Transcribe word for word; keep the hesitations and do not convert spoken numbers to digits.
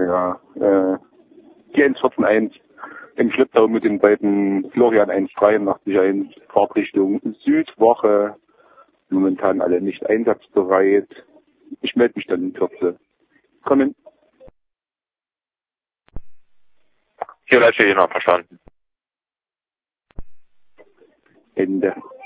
ja, äh, die eins vierzehn eins im Schlepptau mit den beiden Florian eins dreiundachtzig eins, Fahrtrichtung Südwoche, momentan alle nicht einsatzbereit. Ich melde mich dann in Kürze. Kommen. Hier gleich noch verstanden. Ende.